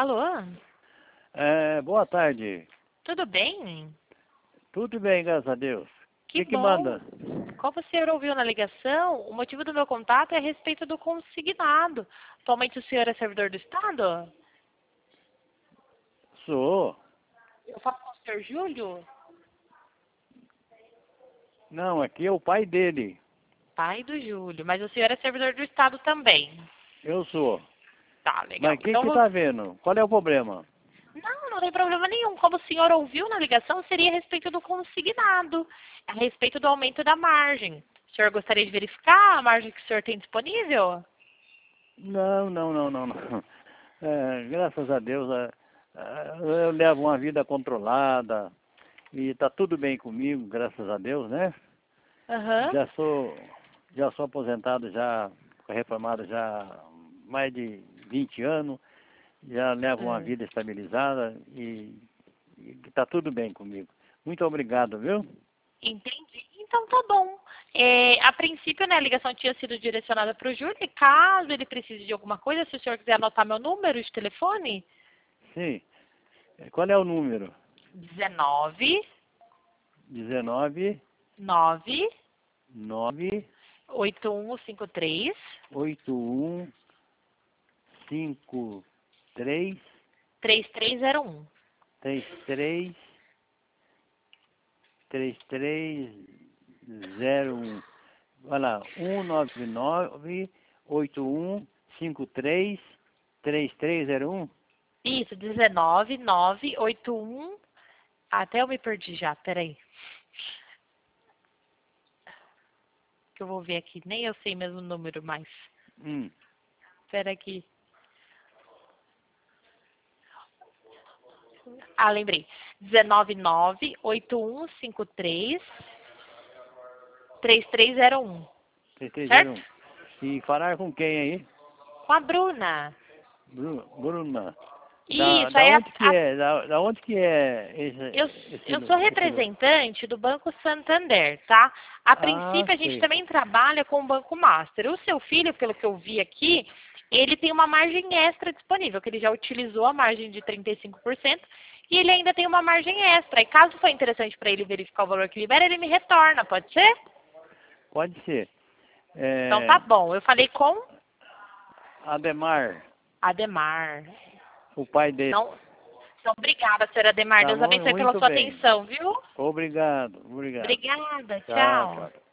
Alô? Boa tarde. Tudo bem? Tudo bem, graças a Deus. Que Que bom. manda? Como o senhor ouviu na ligação, o motivo do meu contato é a respeito do consignado. Atualmente o senhor é servidor do Estado? Sou. Eu falo com o senhor Júlio, Não, aqui é o pai dele. pai do Júlio, mas o senhor é servidor do Estado também. Eu sou. Tá, legal. Mas quem Então, que tá vendo? Qual é o problema? não tem problema nenhum. Como o senhor ouviu na ligação, seria a respeito do consignado, a respeito do aumento da margem. O senhor gostaria de verificar a margem que o senhor tem disponível? Não. Graças a Deus, eu levo uma vida controlada e tá tudo bem comigo, graças a Deus, né? Aham. Já sou aposentado, já reformado já há mais de 20 anos. Já levo uma vida estabilizada e está tudo bem comigo. Muito obrigado, viu? Entendi. Então tá bom. A princípio, né, a ligação tinha sido direcionada para o Júlio. E caso ele precise de alguma coisa, se o senhor quiser anotar meu número de telefone, Sim. Qual é o número? 19 19 9 9 8153 81 53 3301. 33 3301. Vai lá, 199 81 53 3301. Isso, 19 981. Até eu me perdi já, peraí. Que eu vou ver aqui. Nem eu sei mesmo o número mais. Espera aqui. Ah, lembrei. 19 9 8153 3301. 3301. Certo? E falar com quem aí? Com a Bruna. Bruna. Isso, Da aí onde que é? Da onde que é eu sou esse lugar? representante do Banco Santander, tá? A Ah, princípio, a gente sei. também trabalha com o Banco Master. O seu filho, pelo que eu vi aqui, ele tem uma margem extra disponível, que ele já utilizou a margem de 35% e ele ainda tem uma margem extra. E caso for interessante para ele verificar o valor que libera, ele me retorna, pode ser? Pode ser. Então tá bom. Eu falei com Ademar, Ademar. o pai dele. Então, obrigada, senhora Ademar. Tá Deus bom? abençoe pela Muito sua bem. atenção, viu? Obrigado. Obrigada, Tchau, tchau. tchau.